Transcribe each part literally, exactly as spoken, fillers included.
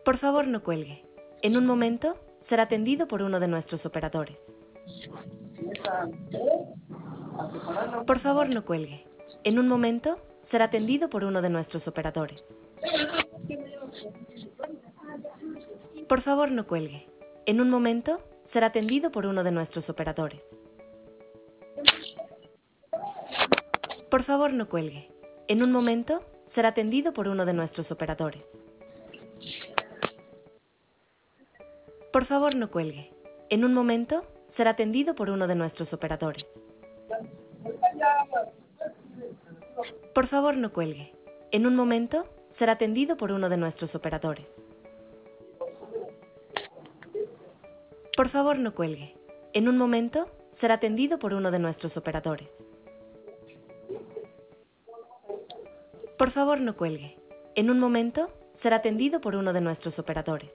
Por favor, no cuelgue. En un momento, será atendido por uno de nuestros operadores. Por favor, no cuelgue. En un momento, será atendido por uno de nuestros operadores. Por favor, no cuelgue. En un momento, será atendido por uno de nuestros operadores. Por favor, no cuelgue. En un momento, será atendido por uno de nuestros operadores. Por favor, no cuelgue. En un momento, será atendido por uno de nuestros operadores. Por favor, no cuelgue. En un momento, será atendido por uno de nuestros operadores. Por favor, no cuelgue. En un momento, será atendido por uno de nuestros operadores. Por favor, no cuelgue. En un momento, será atendido por uno de nuestros operadores.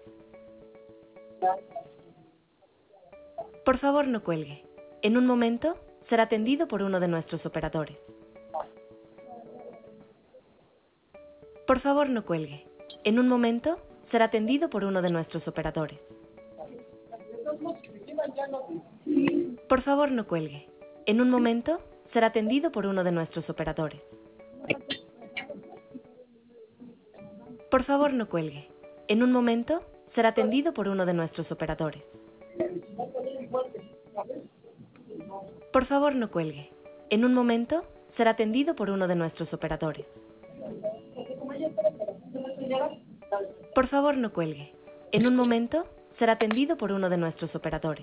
Por favor, no cuelgue. En un momento, será atendido por uno de nuestros operadores. Por favor, no cuelgue. En un momento, será atendido por uno de nuestros operadores. Por favor, no cuelgue. En un momento, será atendido por uno de nuestros operadores. Por favor, no cuelgue. En un momento, será atendido por uno de nuestros operadores. Por favor, no cuelgue. En un momento, será atendido por uno de nuestros operadores. Por favor, no cuelgue. En un momento, será atendido por uno de nuestros operadores.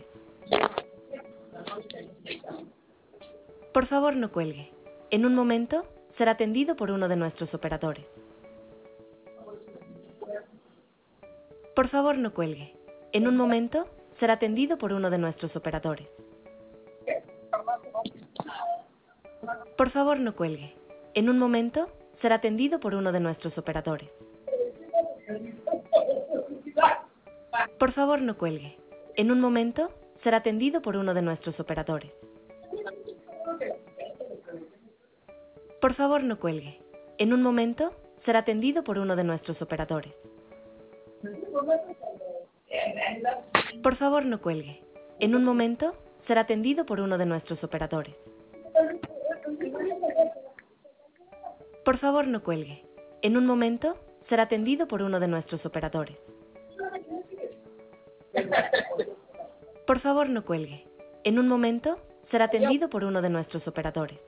Por favor, no cuelgue. En un momento, será atendido por uno de nuestros operadores. Por favor, no cuelgue. En un momento, será atendido por uno de nuestros operadores. Por favor, no cuelgue. En un momento, será atendido por uno de nuestros operadores. Por favor, no cuelgue. En un momento, será atendido por uno de nuestros operadores. Por favor, no cuelgue. En un momento, será atendido por uno de nuestros operadores. Por favor, no cuelgue. En un momento, será atendido por uno de nuestros operadores. Por favor, no cuelgue. En un momento, será atendido por uno de nuestros operadores. Por favor, no cuelgue. En un momento, será atendido por uno de nuestros operadores.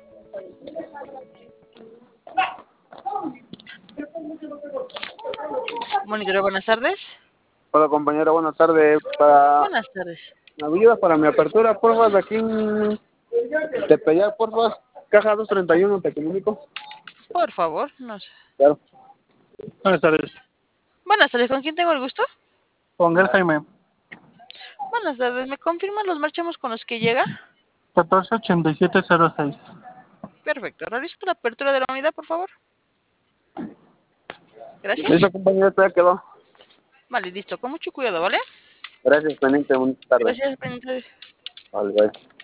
Monitor, buenas tardes. Hola compañera, buenas tardes. Para... Buenas tardes. ¿Me ayudas para mi apertura, porfa, de aquí en Tepeyac, porfa? Caja doscientos treinta y uno, te comunico. Por favor, no sé. Claro. Buenas tardes. Buenas tardes, ¿con quién tengo el gusto? Con Gel Jaime. Buenas tardes, ¿me confirman los marchamos con los que llega? catorce ochenta y siete cero seis. Perfecto, realizo la apertura de la unidad, por favor. Gracias. Listo, compañera, ya quedó. Vale, listo, con mucho cuidado, ¿vale? Gracias, pendiente, buenas tardes. Gracias, pendiente. Vale, bye.